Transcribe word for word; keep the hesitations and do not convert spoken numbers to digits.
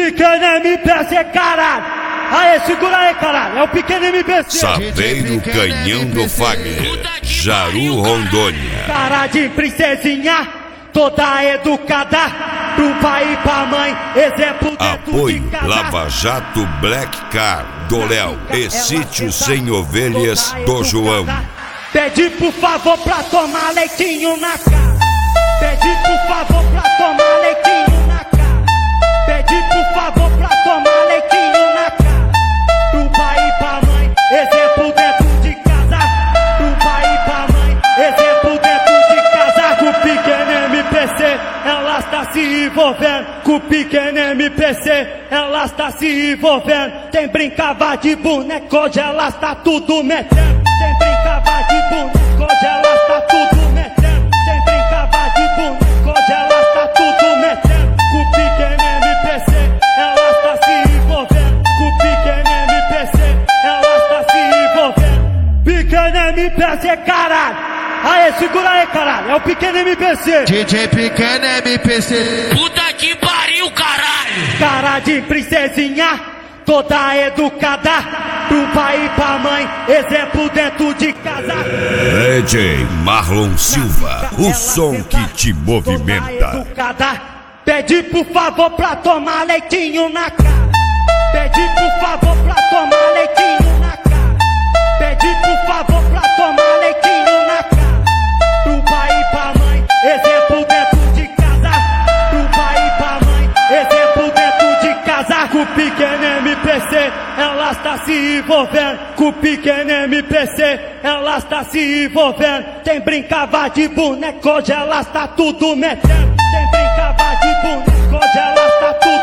Pequeno M P C, caralho. Aê, segura aí, caralho. É o Pequeno M P C. Sapeiro Canhão do Fagner, Jaru, Rondônia. Cara de princesinha, toda educada, pro pai e pra mãe, exemplo dentro Apoio de casa. Lava Jato Black Car do Léo e Sítio Sem Ovelhas do João. Pede por favor pra tomar leitinho na cara. Pede por favor pra tomar leitinho na cara. Pede por favor pra tomar leitinho na cara. Pro pai e pra mãe, exemplo dentro de casa. Pro pai e pra mãe, exemplo dentro de casa. Com o Pequeno M P C, ela está se envolvendo. Com o Pequeno M P C, ela está se envolvendo. Tem brincava de boneco, hoje ela está tudo metendo. Tem brincava de boneco, hoje ela está tudo metendo. Tem brincava de boneco, hoje ela está tudo metendo. Com o Pequeno M P C, ela está se envolvendo. Com o Pequeno M P C, ela está se envolvendo. Pequeno M P C, caralho. Aê, segura aí, caralho. É o Pequeno M P C. D J Pequeno M P C. Puta que pariu, caralho. Cara de princesinha, toda educada, pro pai e pra mãe, exemplo dentro de casa. D J Marlon Silva, o som que te movimenta. Educada, pede por favor pra tomar leitinho na cara. Pede por favor pra tomar leitinho na cara. Pede por favor pra tomar leitinho na cara. Pro pai e pra mãe, exemplo dentro de casa. Pro pai e pra mãe, exemplo dentro de casa. Com o Pequeno M P C, ela está se envolvendo. Com o Pequeno M P C, ela está se envolvendo. Tem brincava de boneco, hoje ela está tudo metendo. Tem brincava de boneco, hoje ela está tudo